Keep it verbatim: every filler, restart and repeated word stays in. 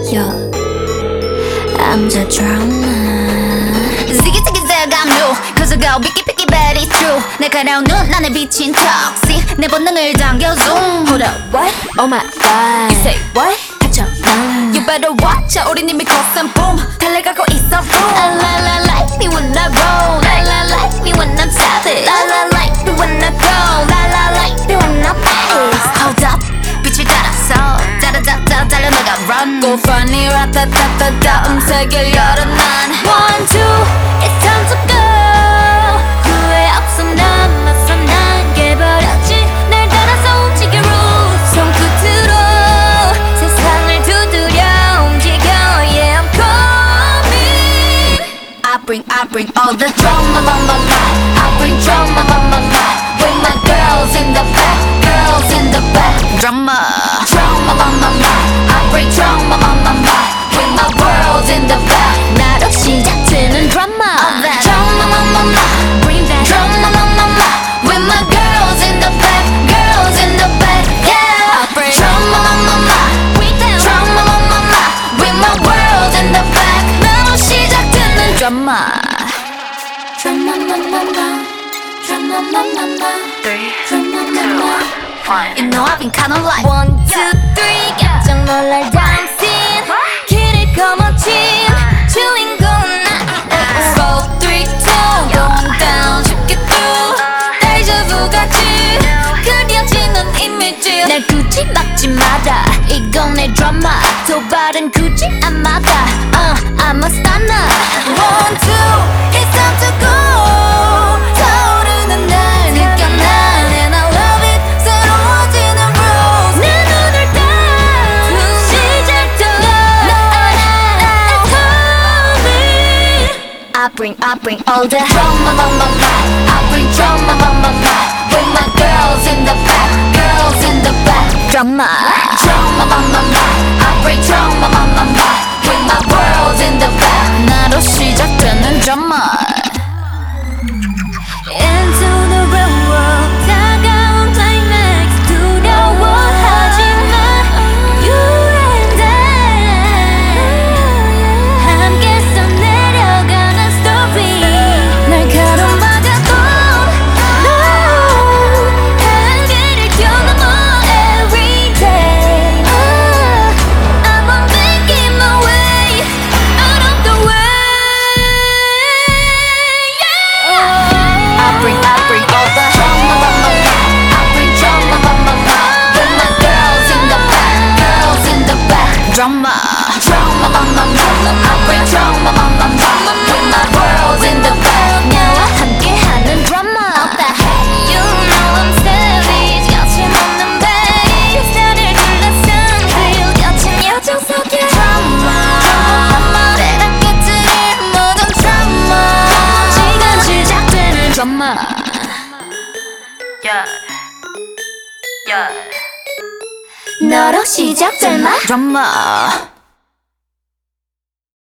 Yo, I'm the drama. Ziggy ziggy zag I'm new cause I go picky picky but it's true 날카로운 눈 안에 비친 toxic 내 본능을 당겨 zoom. Hold up, what? Oh my god. You say what? 닥쳐, 난. You better watch out 우린 이미 cross and boom 달려가고 있어 boom. La la la like me when I roll. La la like me when I'm savage. La la like me when I go. La la like me when I'm fast. Hold up 빛을 따라서 짜라짜라 달려나가 run. Go funny 라타타타타 음색을 열어 난 One two it's time to go. 후회 없어 난 맞서 난 깨버렸지 날 따라서 움직여 rules. 손끝으로 세상을 두드려 움직여 Yeah I'm coming. I bring I bring all the drama my my my. I bring drama my my my. With my girls in the back, girls in the back. Drama drama my my my. I bring drama my my my. With my world in the back. 나로 시작되는 drama. Drama my my my. Bring that drama my my my. With my girls in the back, girls in the back. Yeah. I bring drama my my my. With that drama my my my. With my world in the back. 나로 시작되는 drama. Drama my my my. Drama my my my. Three, drama my my. One. You know I've been kinda like one, two, three. 깜짝 놀랄 dancing. 길을 거머쥔 주인공은 나. Four, three, two. Going down 쉽게 through. 데자부 같이 그려지는 이미지. 날 굳이 막지 마라. 이건 내 드라마. 도발은 굳이 안 막아. Uh, I'm a stunner. One, two. It's time to go. 타오르는 날 느껴 난 And I love it. 새로워지는 rules. 내 눈을 딱 시작되어 It's coming. I bring, I bring all the drama, my, my, my. I bring drama, my, my, my. With my girls in the back, girls in the back. Drama, drama, my, my, my. I bring drama, my, my, my. With my world in the back. 나로 시작되는 drama. Into the real world. 다가온 climax. 두려워하지마. You and I. 함께 써내려가는 story. 날카로운 바다도 No. 한계를 뛰어넘어 every day. I'm on making my way out of the way. Yeah. I bring, I bring all the drama, my, my, my. I bring drama, my, my, my. With my girls in the back, girls in the back. Drama, drama, my, my, my. I bring drama, my, my, my. With my world in the back. 나와 함께하는 drama. You know I'm savage. 거침없는 bass. 나를 둘러싼 그 거친 여정 속에 drama. 내가 깨뜨릴 모든 drama. 지금 시작되는 drama. Yeah, yeah. 너로 시작될 마 drama.